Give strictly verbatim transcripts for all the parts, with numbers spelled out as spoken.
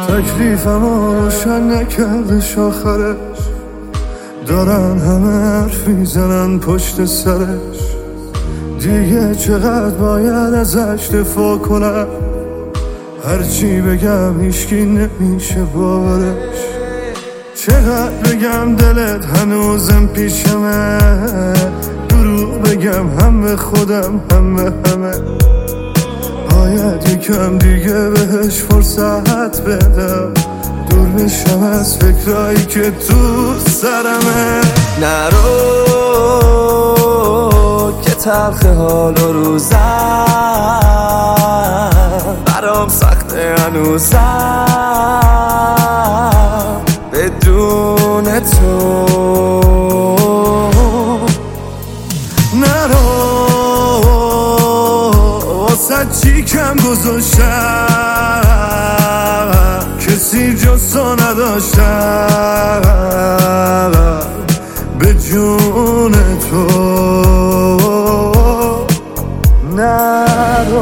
تکلیفمو روشن نکردش آخرش، دارن همه حرف میزنن پشت سرش. دیگه چقدر باید ازش دفاع کنم، هرچی بگم هیچکی نمیشه باورش. چقدر بگم دلت هنوزم پیشمه، دروغ بگم هم به خودم هم به همه. باید یکم دیگه بهش فرصت بدم، دور بشم از فکرایی که تو سرمه. نرو که تلخ حال و روزم برام سخته هنوزم بدون تو. نرو واسه چی کم گذاشتم، کسی جز تو نداشتم به جون تو. نرو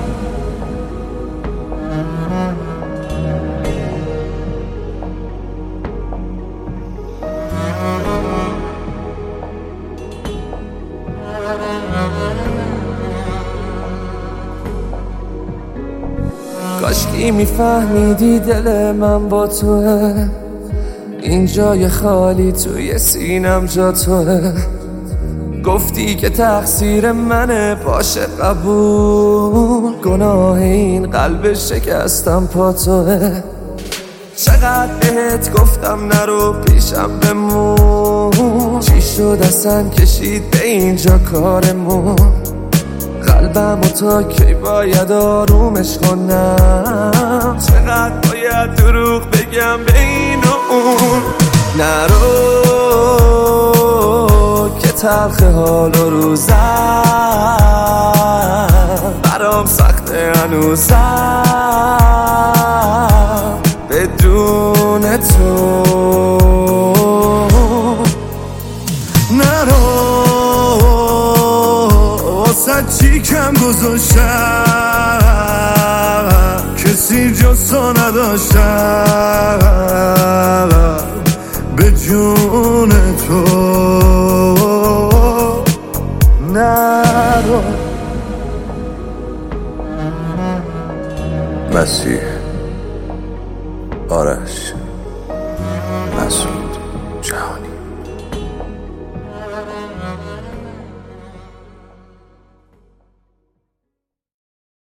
کاشکی میفهمیدی دل من با توه، این جای خالی توی سینم جا توه. گفتی که تقصیر منه باشه قبول، گناه این قلب شکستم پا توه. چقدر بهت گفتم نرو پیشم بمون، چی شد اصلا کشید به اینجا کارمون. قلبم و تا کی باید آرومش کنم، چقدر باید دروغ بگم به این و اون. نرو که تلخ حال و روزم برام سخته هنوزم بدون تو. نرو واسه چی کم گذاشتم، کسی جز تو نداشتم به جون تو. نرو مسیح